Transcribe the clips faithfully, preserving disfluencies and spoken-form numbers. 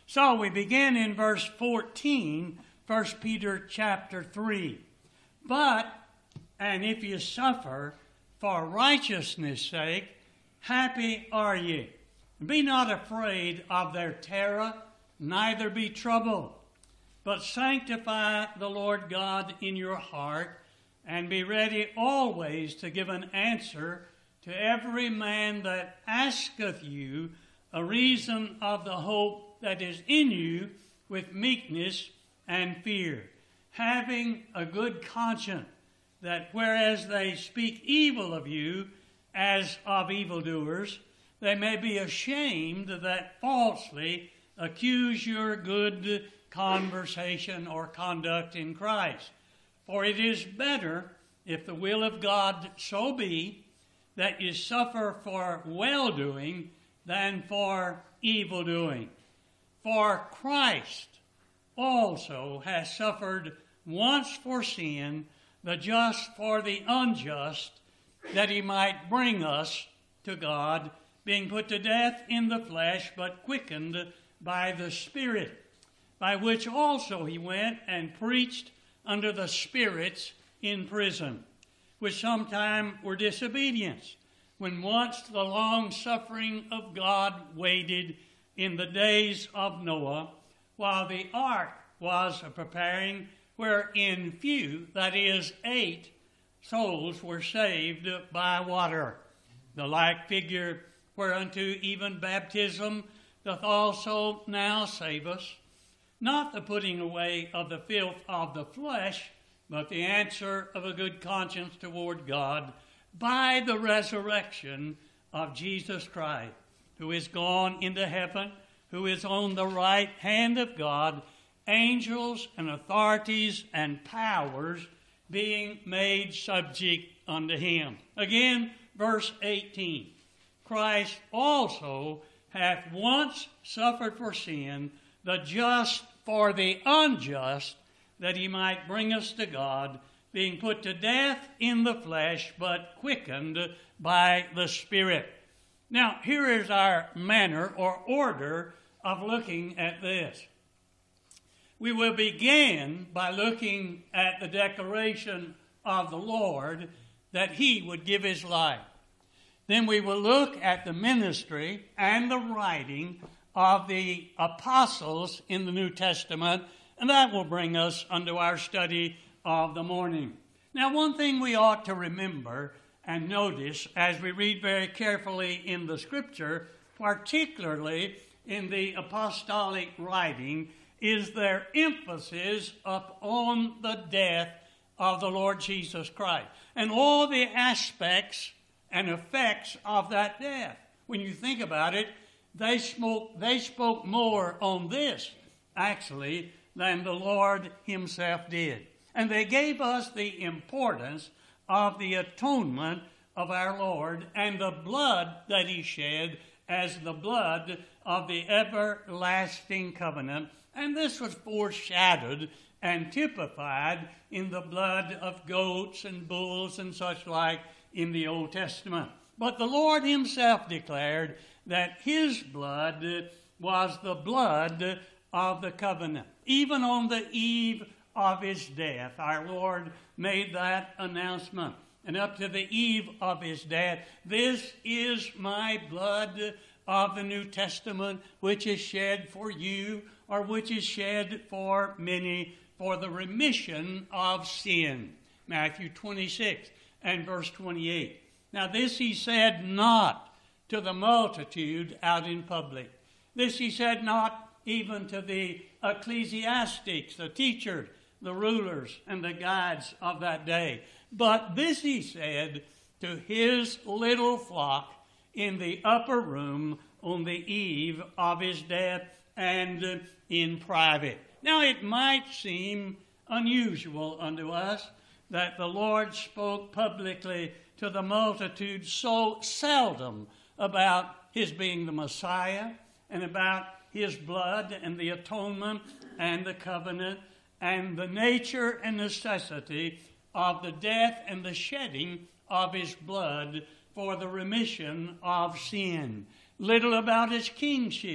So we begin in verse fourteen, First Peter chapter three. But, and if you suffer for righteousness' sake, happy are ye. Be not afraid of their terror, neither be troubled, but sanctify the Lord God in your heart, and be ready always to give an answer to every man that asketh you a reason of the hope that is in you with meekness and fear, having a good conscience, that whereas they speak evil of you as of evildoers, they may be ashamed that falsely accuse your good conversation or conduct in Christ. For it is better, if the will of God so be, that you suffer for well-doing than for evil-doing. For Christ also has suffered once for sin, the just for the unjust, that he might bring us to God, being put to death in the flesh, but quickened by the Spirit, by which also he went and preached unto the spirits in prison, which sometime were disobedience, when once the long suffering of God waited in the days of Noah, while the ark was a preparing, wherein few, that is, eight, souls were saved by water. The like figure whereunto even baptism doth also now save us, not the putting away of the filth of the flesh, but the answer of a good conscience toward God, by the resurrection of Jesus Christ, who is gone into heaven, who is on the right hand of God, angels and authorities and powers being made subject unto him. Again, verse eighteen. Christ also hath once suffered for sin, the just for the unjust, that he might bring us to God, being put to death in the flesh, but quickened by the Spirit. Now, here is our manner or order of looking at this. We will begin by looking at the declaration of the Lord that he would give his life. Then we will look at the ministry and the writing of the apostles in the New Testament, and that will bring us unto our study of the morning. Now, one thing we ought to remember and notice as we read very carefully in the Scripture, particularly in the apostolic writing, is their emphasis upon the death of the Lord Jesus Christ and all the aspects and effects of that death. When you think about it, they spoke, they spoke more on this, actually, than the Lord himself did. And they gave us the importance of the atonement of our Lord and the blood that he shed as the blood of the everlasting covenant. And this was foreshadowed and typified in the blood of goats and bulls and such like in the Old Testament. But the Lord himself declared that his blood was the blood of the covenant. Even on the eve of his death, our Lord made that announcement. And up to the eve of his death, this is my blood of the New Testament, which is shed for you, or which is shed for many, for the remission of sin. Matthew twenty-six and verse twenty-eight. Now this he said not to the multitude out in public. This he said not even to the ecclesiastics, the teachers, the rulers, and the guides of that day. But this he said to his little flock in the upper room on the eve of his death and in private. Now it might seem unusual unto us that the Lord spoke publicly to the multitude so seldom about his being the Messiah and about his blood and the atonement and the covenant and the nature and necessity of the death and the shedding of his blood for the remission of sin. Little about his kingship,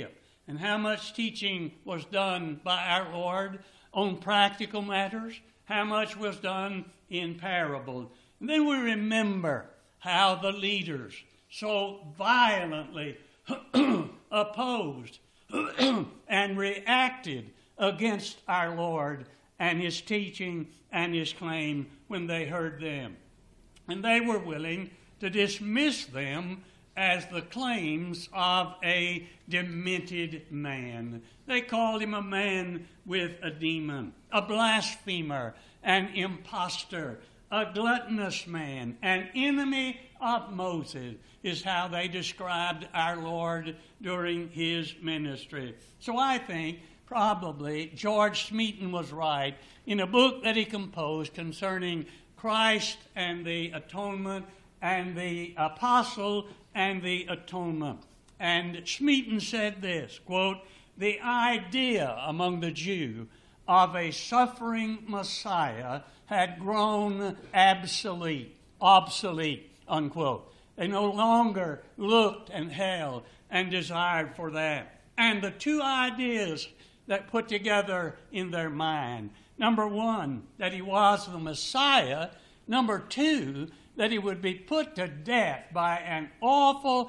and how much teaching was done by our Lord on practical matters, how much was done in parables. And then we remember how the leaders so violently opposed and reacted against our Lord and his teaching and his claim when they heard them. And they were willing to dismiss them as the claims of a demented man. They called him a man with a demon, a blasphemer, an impostor, a gluttonous man, an enemy of Moses, is how they described our Lord during his ministry. So I think probably George Smeaton was right in a book that he composed concerning Christ and the atonement and the apostle and the atonement. And Smeaton said this, quote, "The idea among the Jew of a suffering Messiah had grown obsolete, obsolete, unquote. They no longer looked and held and desired for that. And the two ideas that put together in their mind, number one, that he was the Messiah. Number two, that he would be put to death by an awful,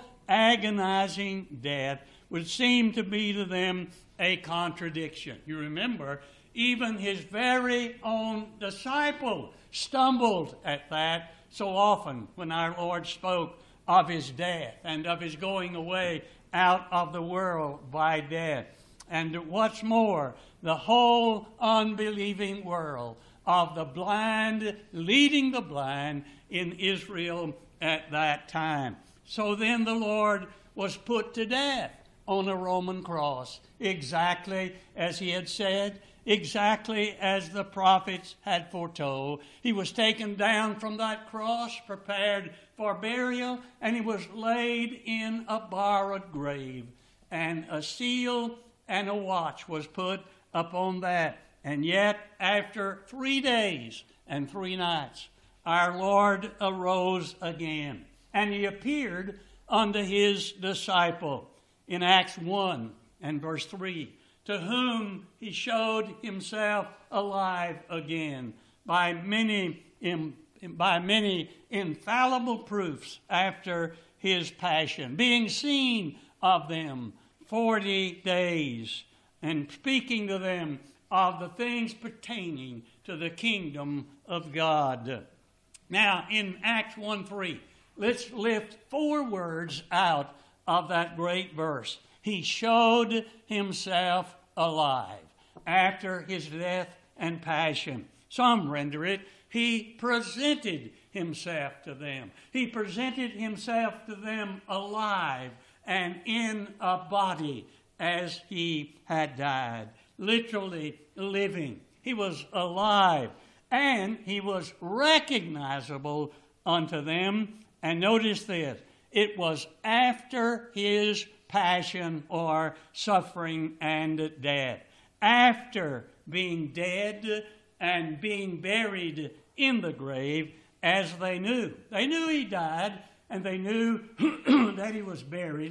agonizing death, would seem to be to them a contradiction." You remember, even his very own disciple stumbled at that so often when our Lord spoke of his death and of his going away out of the world by death. And what's more, the whole unbelieving world of the blind leading the blind in Israel at that time. So then the Lord was put to death on a Roman cross, exactly as he had said, exactly as the prophets had foretold. He was taken down from that cross, prepared for burial, and he was laid in a borrowed grave. And a seal and a watch was put upon that. And yet, after three days and three nights, our Lord arose again. And he appeared unto his disciple in Acts one and verse three, to whom he showed himself alive again by many, by many infallible proofs after his passion, being seen of them forty days, and speaking to them of the things pertaining to the kingdom of God. Now, in Acts one three, let's lift four words out of that great verse. He showed himself alive after his death and passion. Some render it, he presented himself to them. He presented himself to them alive and in a body as he had died. Literally living. He was alive and he was recognizable unto them. And notice this, it was after his passion or suffering and death. After being dead and being buried in the grave, as they knew. They knew he died, and they knew that he was buried,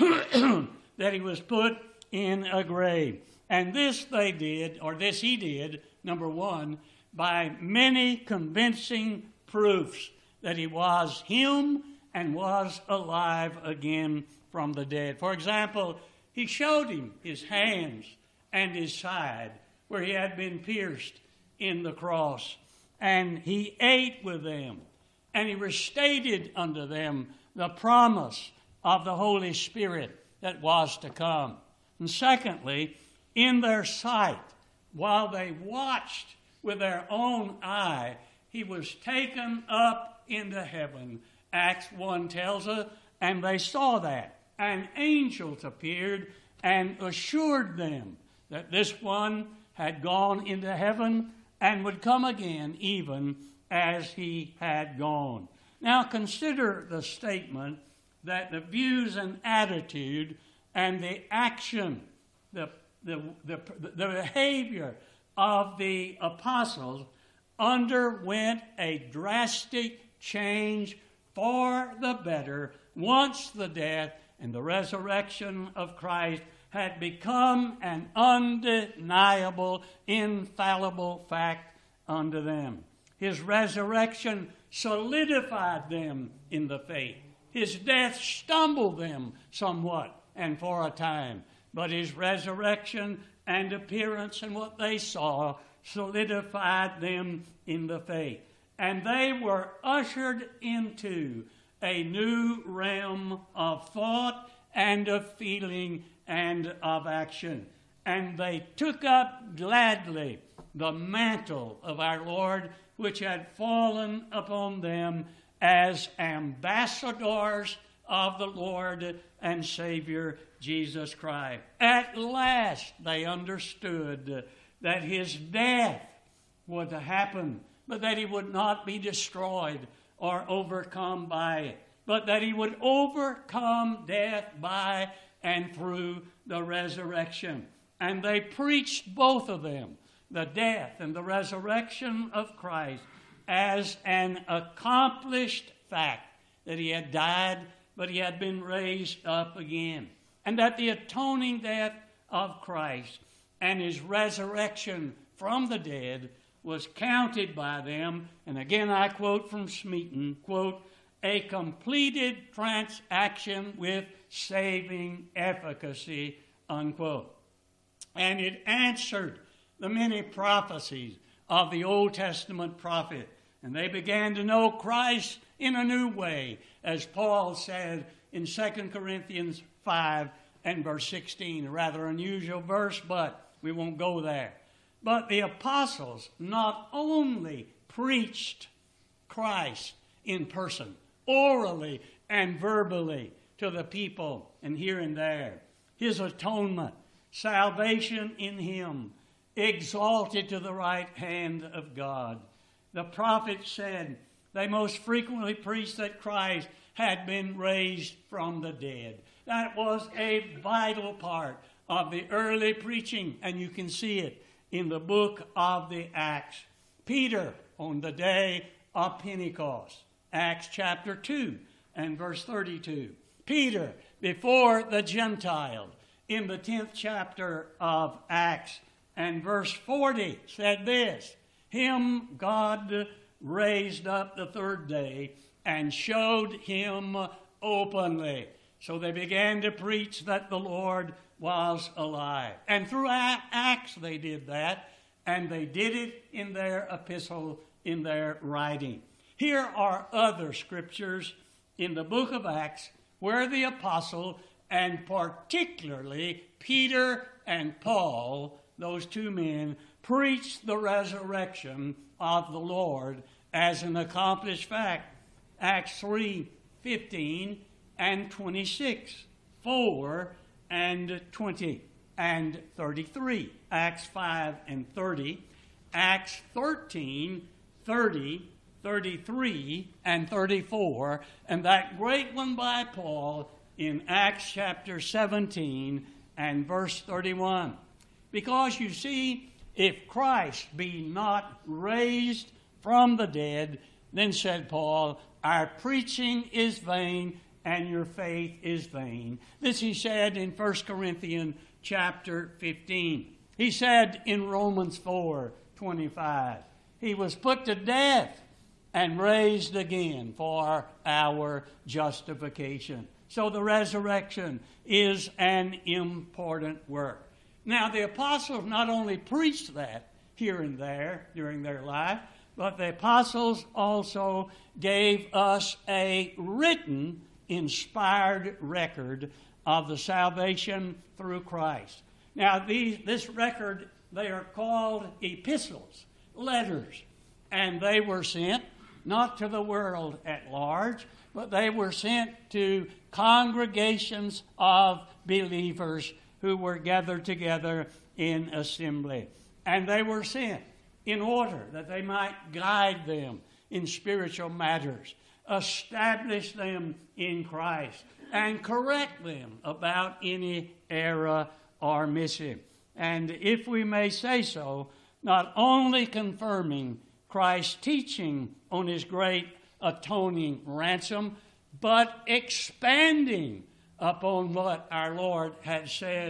that he was put in a grave. And this they did, or this he did, number one, by many convincing proofs that he was him and was alive again from the dead. For example, he showed him his hands and his side where he had been pierced in the cross. And he ate with them, and he restated unto them the promise of the Holy Spirit that was to come. And secondly, in their sight, while they watched with their own eye, he was taken up into heaven. Acts one tells us, and they saw that. And angels appeared and assured them that this one had gone into heaven and would come again even as he had gone. Now consider the statement that the views and attitude and the action, the, the, the, the behavior of the apostles underwent a drastic change for the better once the death and the resurrection of Christ had become an undeniable, infallible fact unto them. His resurrection solidified them in the faith. His death stumbled them somewhat and for a time, but his resurrection and appearance and what they saw solidified them in the faith. And they were ushered into a new realm of thought and of feeling and of action. And they took up gladly the mantle of our Lord, which had fallen upon them as ambassadors of the Lord and Savior Jesus Christ. At last they understood that his death would happen, but that he would not be destroyed or overcome by it, but that he would overcome death by and through the resurrection. And they preached both of them, the death and the resurrection of Christ, as an accomplished fact, that he had died, but he had been raised up again, and that the atoning death of Christ and his resurrection from the dead was counted by them, and again I quote from Smeaton, quote, a completed transaction with saving efficacy, unquote. And it answered the many prophecies of the Old Testament prophet, and they began to know Christ in a new way, as Paul said in Second Corinthians five and verse sixteen, a rather unusual verse, but we won't go there. But the apostles not only preached Christ in person, orally and verbally to the people and here and there, his atonement, salvation in him, exalted to the right hand of God. The prophet said they most frequently preached that Christ had been raised from the dead. That was a vital part of the early preaching, and you can see it in the book of the Acts. Peter, on the day of Pentecost, Acts chapter two and verse thirty-two. Peter, before the Gentiles, in the tenth chapter of Acts and verse forty, said this, him God raised up the third day and showed him openly. So they began to preach that the Lord was alive. And through Acts they did that, and they did it in their epistle, in their writing. Here are other scriptures in the book of Acts where the apostle, and particularly Peter and Paul, those two men, preached the resurrection of the Lord as an accomplished fact. Acts three, fifteen and twenty-six, four and twenty and thirty-three, Acts five and thirty, Acts thirteen, thirty, thirty-three and thirty-four, and that great one by Paul in Acts chapter seventeen and verse thirty-one. Because you see, if Christ be not raised from the dead, then said Paul, our preaching is vain and your faith is vain. This he said in First Corinthians chapter fifteen. He said in Romans four twenty-five, he was put to death and raised again for our justification. So the resurrection is an important work. Now the apostles not only preached that here and there during their life, but the apostles also gave us a written, inspired record of the salvation through Christ. Now these, this record, they are called epistles, letters, and they were sent not to the world at large, but they were sent to congregations of believers who were gathered together in assembly. And they were sent in order that they might guide them in spiritual matters, establish them in Christ, and correct them about any error or mishap. And if we may say so, not only confirming Christ's teaching on his great atoning ransom, but expanding upon what our Lord had said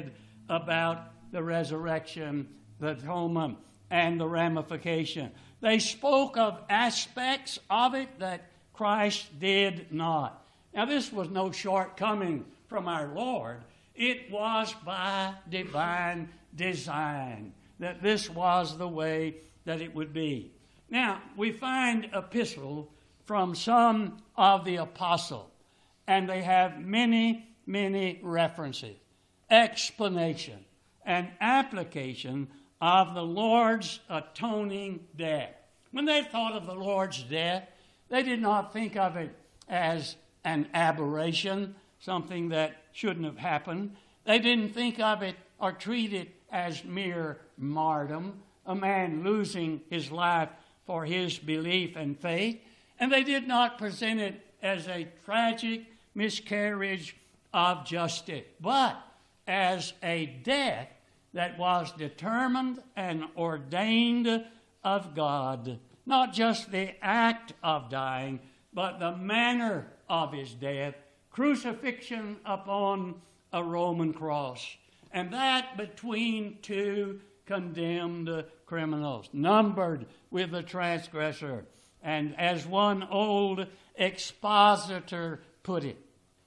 about the resurrection, the atonement, and the ramification. They spoke of aspects of it that Christ did not. Now, this was no shortcoming from our Lord. It was by divine design that this was the way that it would be. Now, we find epistles from some of the apostles, and they have many, many references, explanation, and application of the Lord's atoning death. When they thought of the Lord's death, they did not think of it as an aberration, something that shouldn't have happened. They didn't think of it or treat it as mere martyrdom, a man losing his life for his belief and faith. And they did not present it as a tragic miscarriage of justice, but as a death that was determined and ordained of God. Not just the act of dying, but the manner of his death, crucifixion upon a Roman cross, and that between two condemned criminals, numbered with the transgressor. And as one old expositor put it,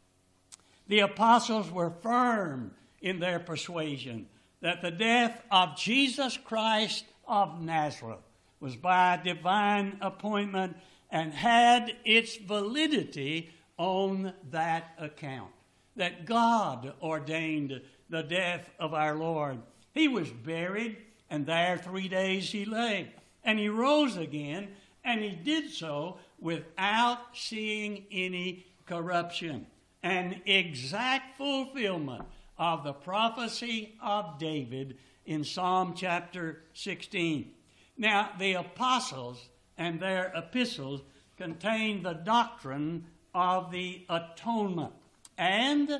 the apostles were firm in their persuasion that the death of Jesus Christ of Nazareth was by divine appointment and had its validity on that account, that God ordained the death of our Lord. He was buried, and there three days he lay, and he rose again, and he did so without seeing any corruption, an exact fulfillment of the prophecy of David in Psalm chapter sixteen. Now, the apostles and their epistles contain the doctrine of the atonement, and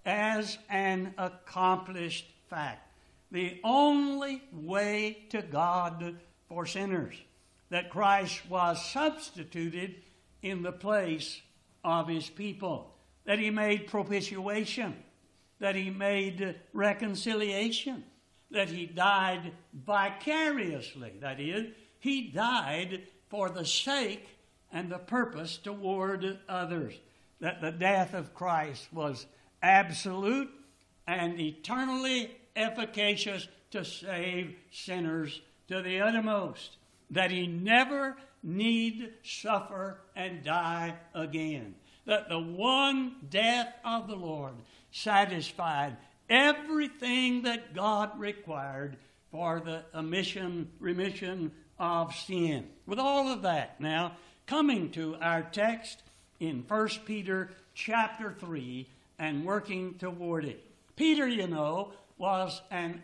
as an accomplished fact, the only way to God for sinners, that Christ was substituted in the place of his people, that he made propitiation, that he made reconciliation, that he died vicariously. That is, he died for the sake and the purpose toward others. That the death of Christ was absolute and eternally efficacious to save sinners to the uttermost. That he never need suffer and die again. That the one death of the Lord satisfied everything that God required for the omission, remission of sin. With all of that, now coming to our text in First Peter chapter three and working toward it. Peter, you know, was an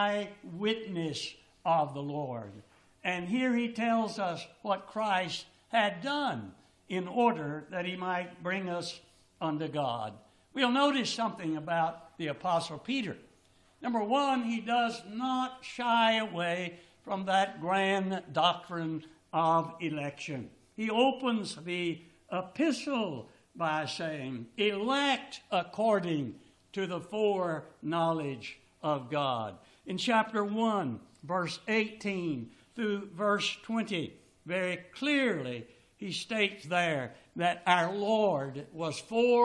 eyewitness of the Lord. And here he tells us what Christ had done in order that he might bring us unto God. We'll notice something about the Apostle Peter. Number one, he does not shy away from that grand doctrine of election. He opens the epistle by saying, elect according to the foreknowledge of God. In chapter one, verse eighteen through verse twenty, very clearly he states there that our Lord was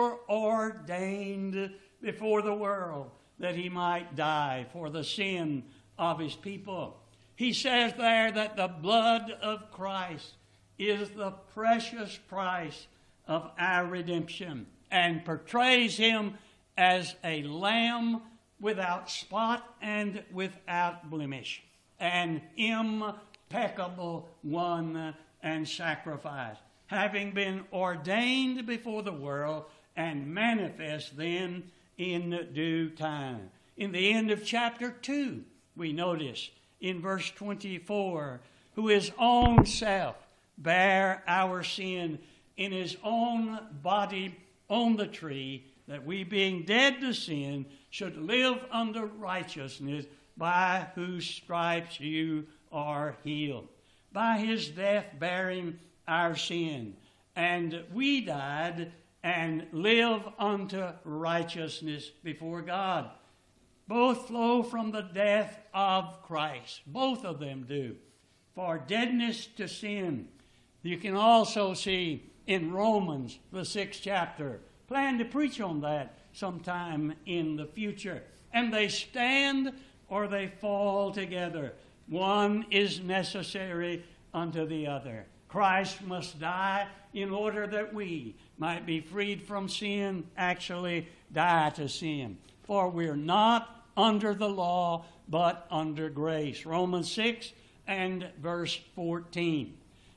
foreordained before the world that he might die for the sin of his people. He says there that the blood of Christ is the precious price of our redemption, and portrays him as a lamb without spot and without blemish, an impeccable one and sacrifice, having been ordained before the world and manifest then in due time. In the end of chapter two, we notice in verse twenty-four, who his own self bare our sin in his own body on the tree, that we being dead to sin should live unto righteousness, by whose stripes you are healed. By his death bearing our sin, and we died and live unto righteousness before God. Both flow from the death of Christ. Both of them do. For deadness to sin. You can also see in Romans, the sixth chapter. Plan to preach on that sometime in the future. And they stand or they fall together. One is necessary unto the other. Christ must die in order that we might be freed from sin, actually die to sin. For we're not under the law, but under grace. Romans six and verse fourteen.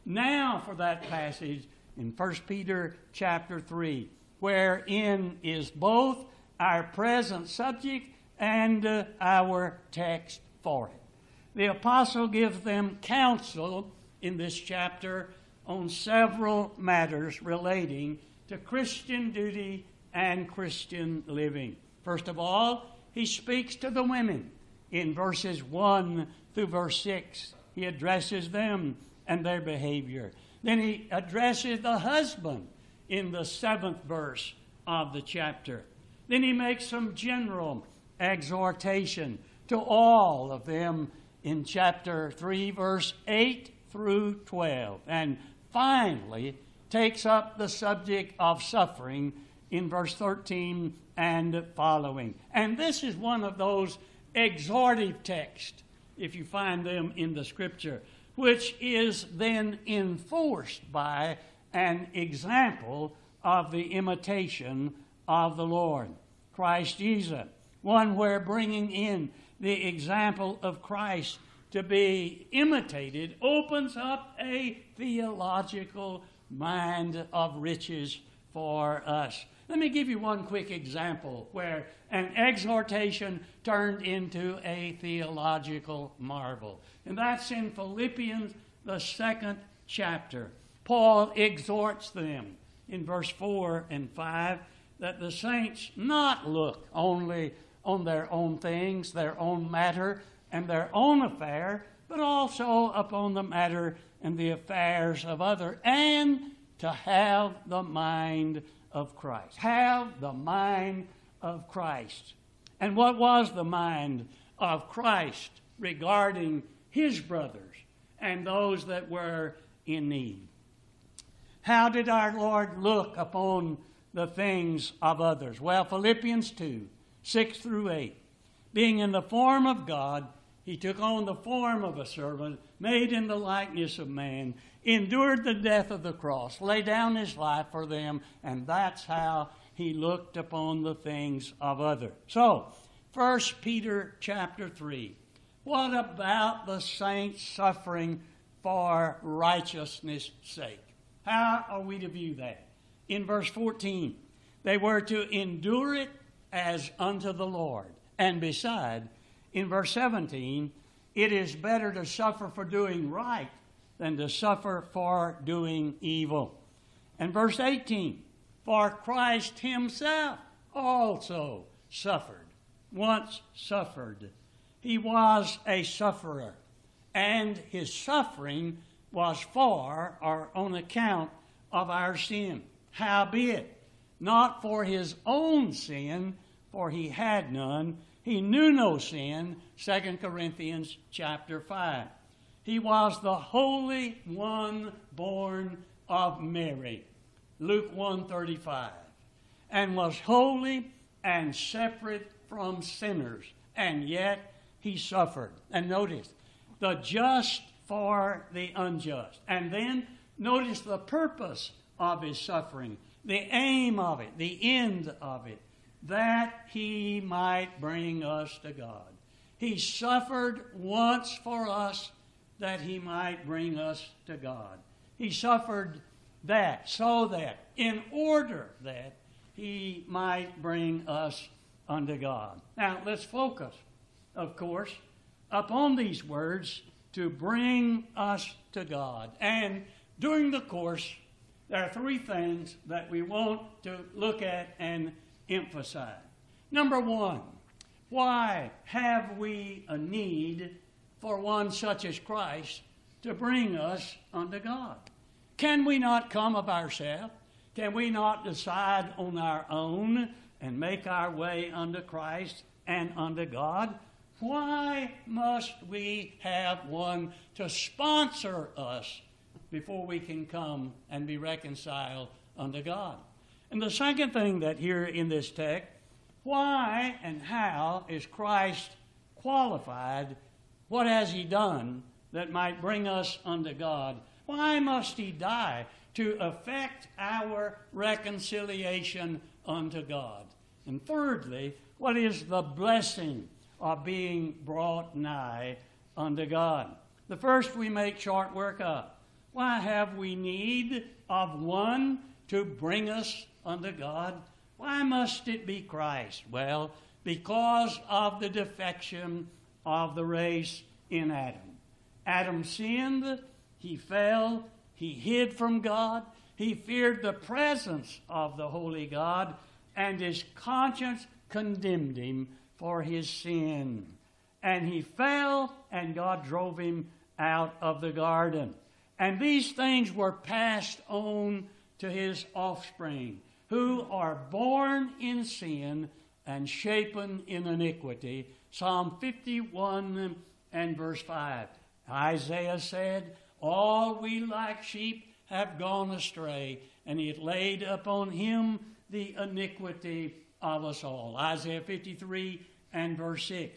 Now for that passage in First Peter chapter three, wherein is both our present subject and uh, our text for it. The apostle gives them counsel in this chapter on several matters relating to Christian duty and Christian living. First of all, he speaks to the women in verses one through verse six. He addresses them and their behavior. Then he addresses the husband in the seventh verse of the chapter. Then he makes some general exhortation to all of them in chapter three, verse eight through twelve. And finally takes up the subject of suffering in verse thirteen and following. And this is one of those exhortive texts, if you find them in the Scripture, which is then enforced by an example of the imitation of the Lord, Christ Jesus. One where bringing in the example of Christ to be imitated opens up a theological mind of riches for us. Let me give you one quick example where an exhortation turned into a theological marvel. And that's in Philippians, the second chapter. Paul exhorts them in verse four and five that the saints not look only on their own things, their own matter, and their own affair, but also upon the matter and the affairs of others, and to have the mind of Christ. Have the mind of Christ. And what was the mind of Christ regarding his brothers and those that were in need? How did our Lord look upon the things of others? Well, Philippians two, six through eight. Being in the form of God, he took on the form of a servant, made in the likeness of man, endured the death of the cross, laid down his life for them, and that's how he looked upon the things of others. So, First Peter chapter three. What about the saints suffering for righteousness' sake? How are we to view that? In verse fourteen, they were to endure it as unto the Lord. And beside, in verse seventeen, it is better to suffer for doing right than to suffer for doing evil. And verse eighteen, for Christ himself also suffered, once suffered. He was a sufferer, and his suffering was for or on account of our sin. Howbeit, not for his own sin, for he had none. He knew no sin, Second Corinthians chapter five. He was the Holy One born of Mary, Luke one thirty-five, and was holy and separate from sinners, and yet he suffered. And notice, the just for the unjust. And then notice the purpose of his suffering, the aim of it, the end of it, that he might bring us to God. He suffered once for us that he might bring us to God. He suffered that so that, in order that he might bring us unto God. Now, let's focus, of course, upon these words, to bring us to God. And during the course, there are three things that we want to look at and emphasize. Number one, why have we a need for one such as Christ to bring us unto God? Can we not come of ourselves? Can we not decide on our own and make our way unto Christ and unto God, why must we have one to sponsor us before we can come and be reconciled unto God? And the second thing that here in this text, why and how is Christ qualified? What has he done that might bring us unto God? Why must he die? To effect our reconciliation unto God. And thirdly, what is the blessing of being brought nigh unto God? The first we make short work of. Why have we need of one to bring us unto God? Why must it be Christ? Well, because of the defection of the race in Adam. Adam sinned, he fell, he hid from God, he feared the presence of the holy God, and his conscience condemned him for his sin. And he fell, and God drove him out of the garden. And these things were passed on to his offspring, who are born in sin and shapen in iniquity. Psalm fifty-one and verse five. Isaiah said, all we like sheep have gone astray, and he hath laid upon him the iniquity of us all. Isaiah fifty-three and verse six.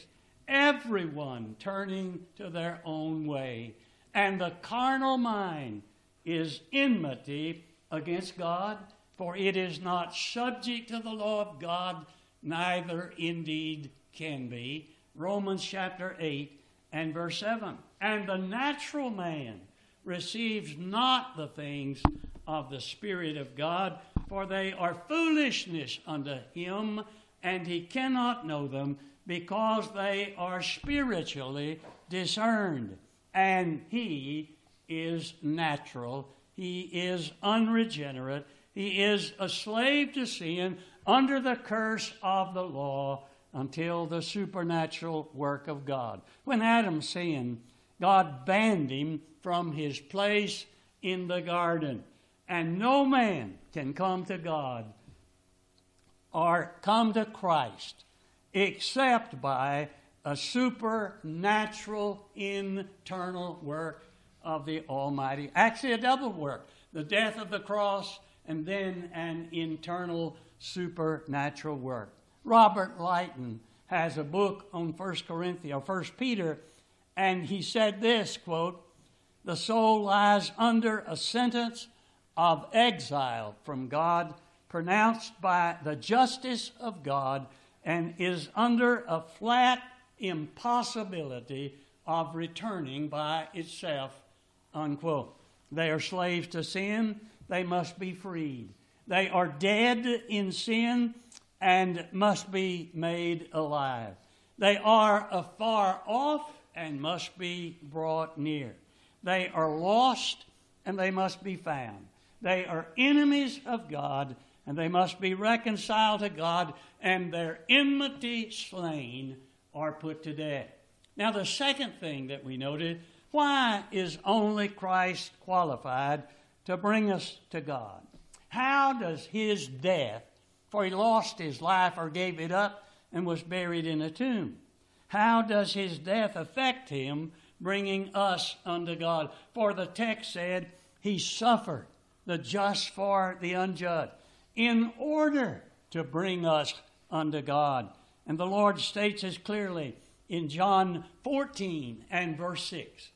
Everyone turning to their own way, and the carnal mind is enmity against God, for it is not subject to the law of God, neither indeed can be. Romans chapter eight and verse seven. And the natural man receives not the things of the Spirit of God, for they are foolishness unto him, and he cannot know them, because they are spiritually discerned. And he is natural, he is unregenerate, he is a slave to sin, under the curse of the law, until the supernatural work of God. When Adam sinned, God banned him from his place in the garden. And no man can come to God or come to Christ except by a supernatural internal work of the Almighty. Actually, a double work. The death of the cross and then an internal supernatural work. Robert Lighton has a book on First Corinthians, or First Peter, and he said this, quote, the soul lies under a sentence of exile from God, pronounced by the justice of God, and is under a flat impossibility of returning by itself, unquote. They are slaves to sin. They must be freed. They are dead in sin and must be made alive. They are afar off and must be brought near. They are lost and they must be found. They are enemies of God and they must be reconciled to God, and their enmity slain or put to death. Now, the second thing that we noted, why is only Christ qualified to bring us to God? How does his death, for he lost his life or gave it up and was buried in a tomb, how does his death affect him, bringing us unto God? For the text said, he suffered, the just for the unjust, in order to bring us unto God. And the Lord states as clearly in John fourteen and verse six,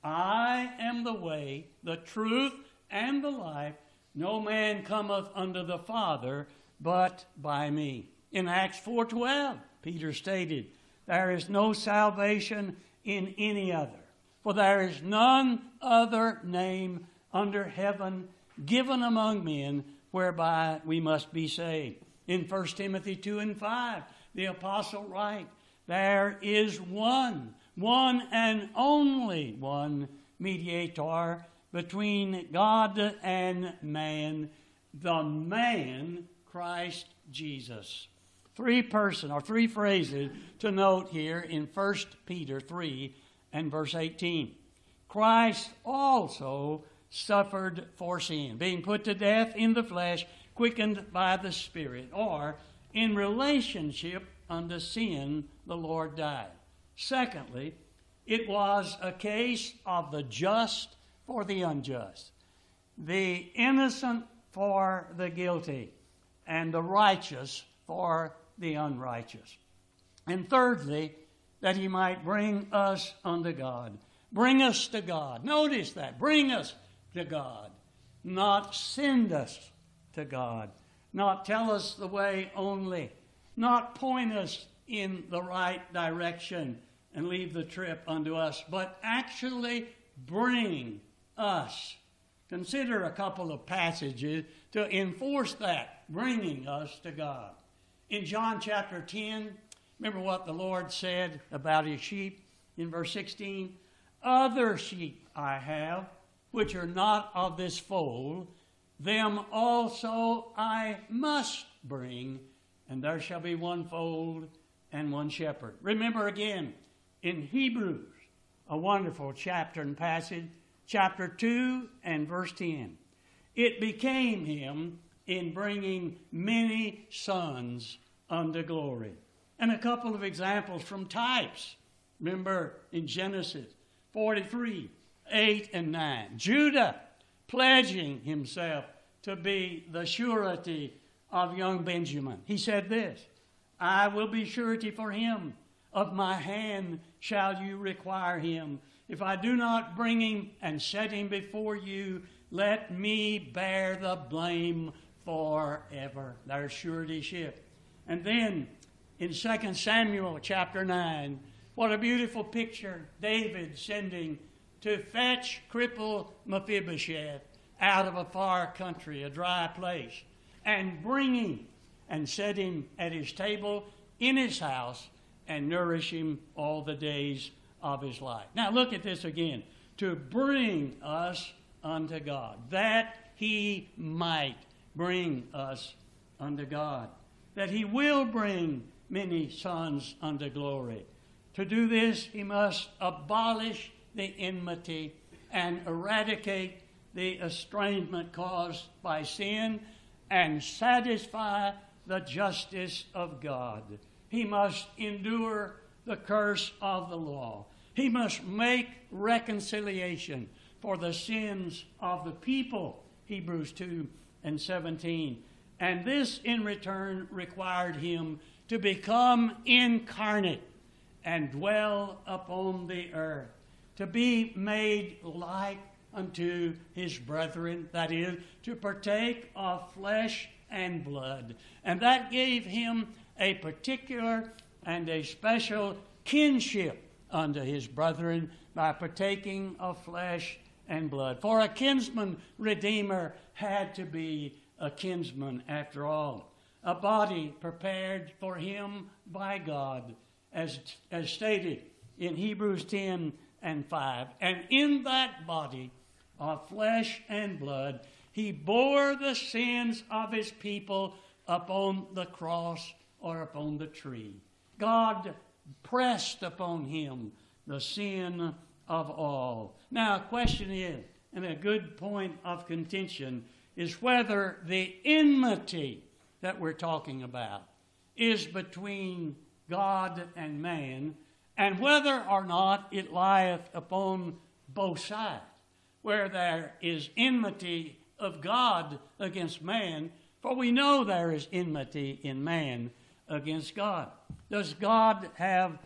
I am the way, the truth, and the life. No man cometh unto the Father but by me. In Acts four twelve, Peter stated, there is no salvation in any other, for there is none other name under heaven given among men whereby we must be saved. In First Timothy two and five, the apostle writes, there is one, one and only one mediator between God and man, the man Christ Jesus. Three person or three phrases to note here in First Peter three and verse eighteen. Christ also suffered for sin, being put to death in the flesh, quickened by the Spirit, or in relationship unto sin, the Lord died. Secondly, it was a case of the just for the unjust, the innocent for the guilty, and the righteous for the unrighteous. And thirdly, that he might bring us unto God. Bring us to God. Notice that. Bring us to God. Not send us to God. Not tell us the way only. Not point us in the right direction and leave the trip unto us, but actually bring us. Consider a couple of passages to enforce that, bringing us to God. In John chapter ten, remember what the Lord said about his sheep in verse sixteen? Other sheep I have, which are not of this fold, them also I must bring, and there shall be one fold and one shepherd. Remember again, in Hebrews, a wonderful chapter and passage, chapter two and verse ten. It became him in bringing many sons unto glory. And a couple of examples from types. Remember in Genesis forty-three, eight and nine. Judah pledging himself to be the surety of young Benjamin. He said this, I will be surety for him. Of my hand shall you require him. If I do not bring him and set him before you, let me bear the blame forever. There's suretyship. And then in Second Samuel chapter nine, what a beautiful picture. David sending to fetch crippled Mephibosheth out of a far country, a dry place, and bring him and set him at his table in his house and nourish him all the days of his life. Now look at this again. To bring us unto God, that he might bring us unto God, that he will bring many sons unto glory. To do this, he must abolish the enmity and eradicate the estrangement caused by sin and satisfy the justice of God. He must endure the curse of the law. He must make reconciliation for the sins of the people, Hebrews two and seventeen. And this in return required him to become incarnate and dwell upon the earth, to be made like unto his brethren, that is, to partake of flesh and blood. And that gave him a particular and a special kinship unto his brethren by partaking of flesh and blood. For a kinsman redeemer had to be a kinsman after all, a body prepared for him by God, as, as stated in Hebrews ten and five. And in that body of flesh and blood, he bore the sins of his people upon the cross or upon the tree. God pressed upon him the sin of all. Now, a question is, and a good point of contention, is whether the enmity that we're talking about is between God and man, and whether or not it lieth upon both sides, where there is enmity of God against man, for we know there is enmity in man against God. Does God have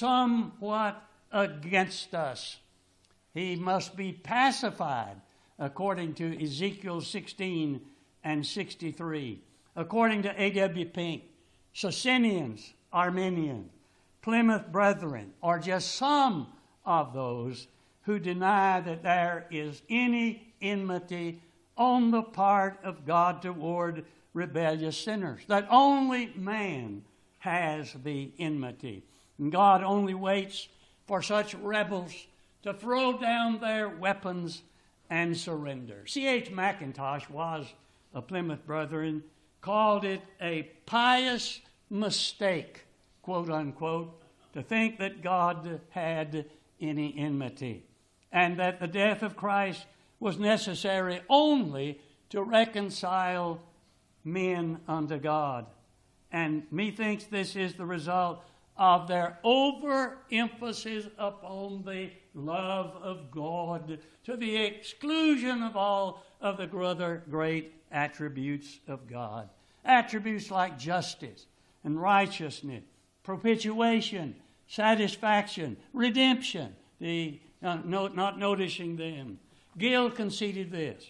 somewhat against us? He must be pacified, according to Ezekiel sixteen and sixty-three. According to A W Pink, Socinians, Arminians, Plymouth Brethren are just some of those who deny that there is any enmity on the part of God toward rebellious sinners, that only man has the enmity. And God only waits for such rebels to throw down their weapons and surrender. C H Mackintosh was a Plymouth Brethren, called it a pious mistake, quote unquote, to think that God had any enmity, and that the death of Christ was necessary only to reconcile men unto God. And methinks this is the result of their overemphasis upon the love of God to the exclusion of all of the other great attributes of God. Attributes like justice and righteousness, propitiation, satisfaction, redemption, the uh, no, not noticing them. Gill conceded this: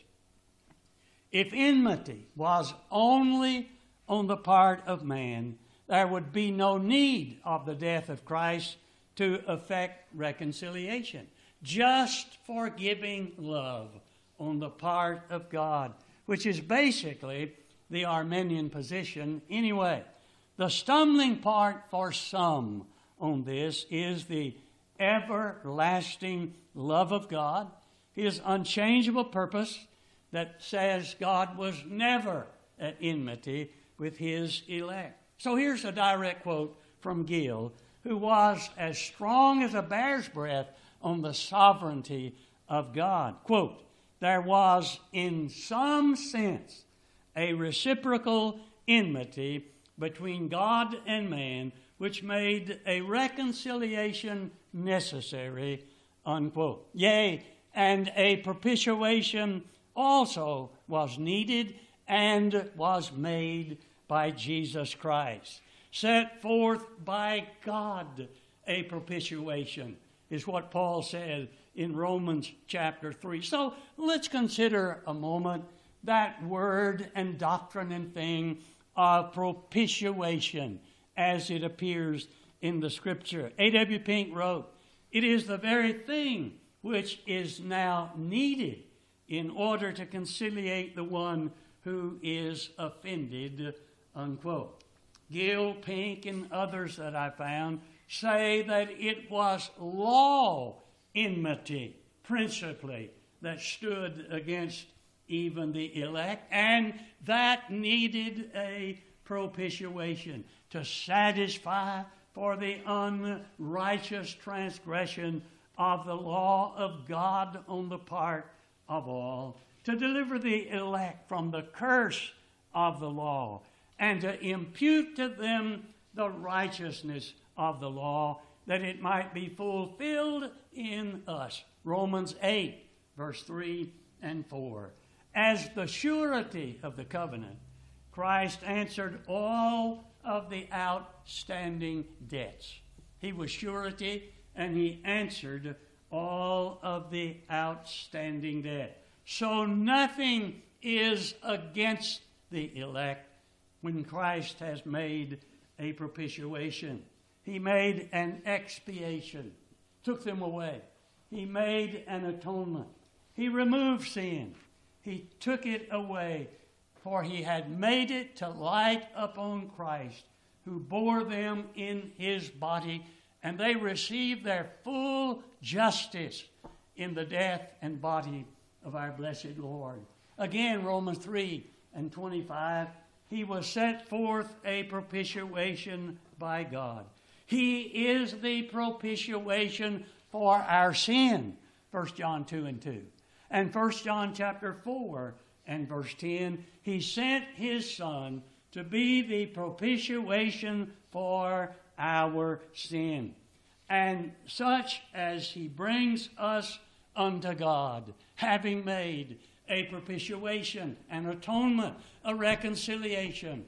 if enmity was only on the part of man, there would be no need of the death of Christ to effect reconciliation. Just forgiving love on the part of God, which is basically the Arminian position anyway. The stumbling part for some on this is the everlasting love of God, His unchangeable purpose that says God was never at enmity with His elect. So here's a direct quote from Gill, who was as strong as a bear's breath on the sovereignty of God. Quote, there was in some sense a reciprocal enmity between God and man, which made a reconciliation necessary, unquote. Yea, and a propitiation also was needed and was made by Jesus Christ. Set forth by God a propitiation, is what Paul said in Romans chapter three. So let's consider a moment that word and doctrine and thing of propitiation as it appears in the Scripture. A W Pink wrote, it is the very thing which is now needed in order to conciliate the one who is offended, unquote. Gill, Pink, and others that I found say that it was law enmity, principally, that stood against even the elect, and that needed a propitiation to satisfy for the unrighteous transgression of the law of God on the part of all, to deliver the elect from the curse of the law, and to impute to them the righteousness of the law, that it might be fulfilled in us. Romans eight, verse three and four. As the surety of the covenant, Christ answered all of the outstanding debts. He was surety, and He answered all of the outstanding debt. So nothing is against the elect when Christ has made a propitiation. He made an expiation, took them away. He made an atonement. He removed sin. He took it away, for He had made it to light upon Christ, who bore them in His body, and they received their full justice in the death and body of our blessed Lord. Again, Romans three and twenty-five, He was set forth a propitiation by God. He is the propitiation for our sin, First John two and two. And First John chapter four and verse ten, He sent His Son to be the propitiation for our sin. And such as He brings us unto God, having made a propitiation, an atonement, a reconciliation,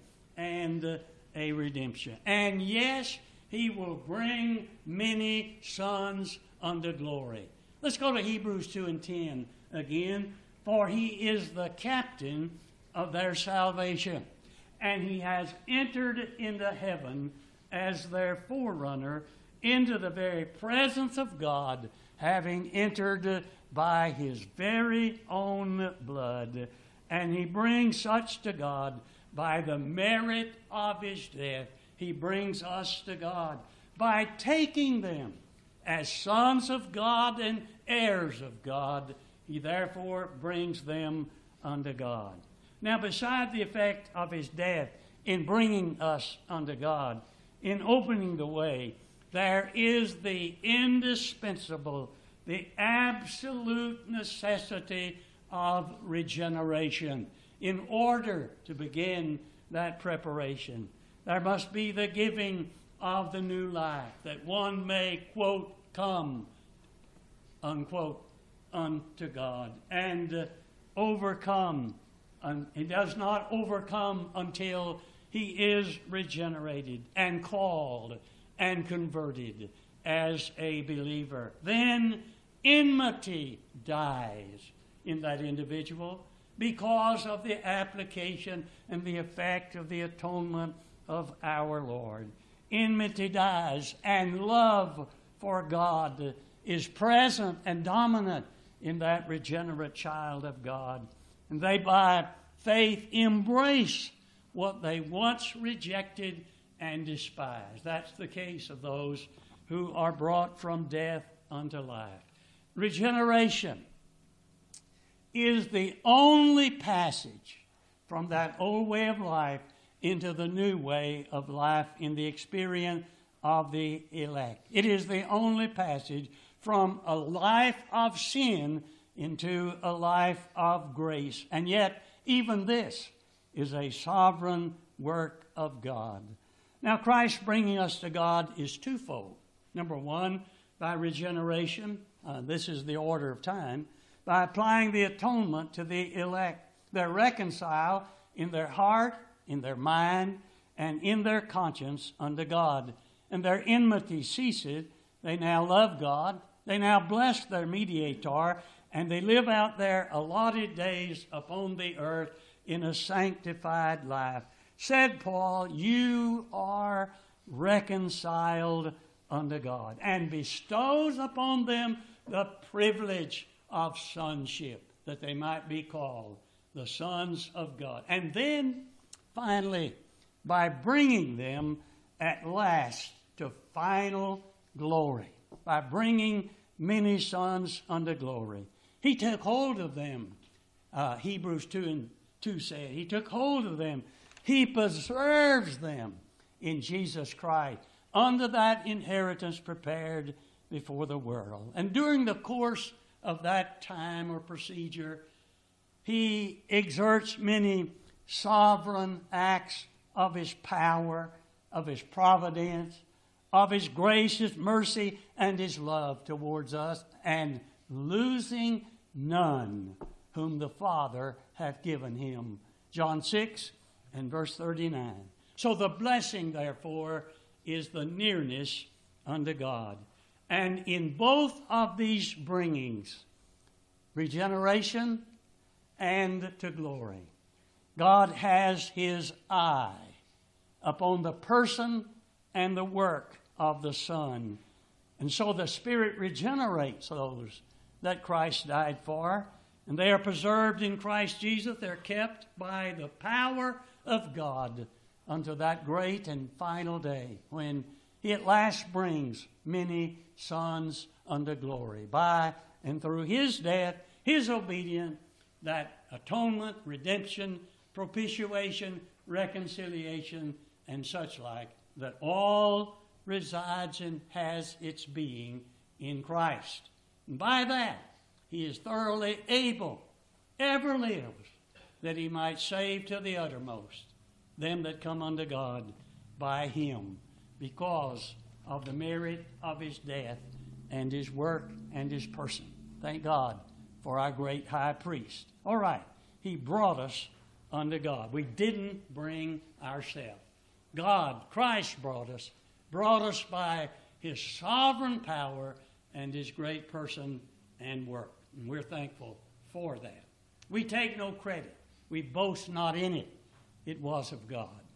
and a redemption. And yes, He will bring many sons unto glory. Let's go to Hebrews two and ten again. For He is the captain of their salvation, and He has entered into heaven as their forerunner into the very presence of God, having entered by His very own blood. And He brings such to God by the merit of His death. He brings us to God by taking them as sons of God and heirs of God. He therefore brings them unto God. Now, beside the effect of His death in bringing us unto God, in opening the way, there is the indispensable, the absolute necessity of regeneration in order to begin that preparation. There must be the giving of the new life, that one may, quote, come, unquote, unto God, and uh, overcome. Um, he does not overcome until he is regenerated and called and converted as a believer. Then enmity dies in that individual because of the application and the effect of the atonement of our Lord. Enmity dies, and love for God is present and dominant in that regenerate child of God. And they, by faith, embrace what they once rejected and despised. That's the case of those who are brought from death unto life. Regeneration is the only passage from that old way of life into the new way of life in the experience of the elect. It is the only passage from a life of sin into a life of grace. And yet, even this is a sovereign work of God. Now, Christ bringing us to God is twofold. Number one, by regeneration. Uh, this is the order of time. By applying the atonement to the elect. They're reconciled in their heart, in their mind, and in their conscience unto God. And their enmity ceases. They now love God. They now bless their mediator. And they live out their allotted days upon the earth in a sanctified life. Said Paul, you are reconciled unto God, and bestows upon them the privilege of sonship, that they might be called the sons of God. And then, finally, by bringing them at last to final glory, by bringing many sons unto glory. He took hold of them. Uh, Hebrews two and two said, he took hold of them. He preserves them in Jesus Christ unto that inheritance prepared before the world. And during the course of that time or procedure, he exerts many sovereign acts of his power, of his providence, of his grace, his mercy, and his love towards us, and losing none whom the Father hath given him. John six and verse thirty-nine. So the blessing, therefore, is the nearness unto God. And in both of these bringings, regeneration and to glory, God has his eye upon the person and the work of the Son. And so the Spirit regenerates those that Christ died for, and they are preserved in Christ Jesus. They're kept by the power of God unto that great and final day when he at last brings many sons unto glory. By and through his death, his obedience, that atonement, redemption, propitiation, reconciliation, and such like, that all resides and has its being in Christ. And by that, he is thoroughly able, ever lives, that he might save to the uttermost them that come unto God by him, because of the merit of his death and his work and his person. Thank God for our great high priest. All right, he brought us unto God. We didn't bring ourselves. God, Christ brought us, brought us by his sovereign power and his great person and work. And we're thankful for that. We take no credit. We boast not in it. It was of God.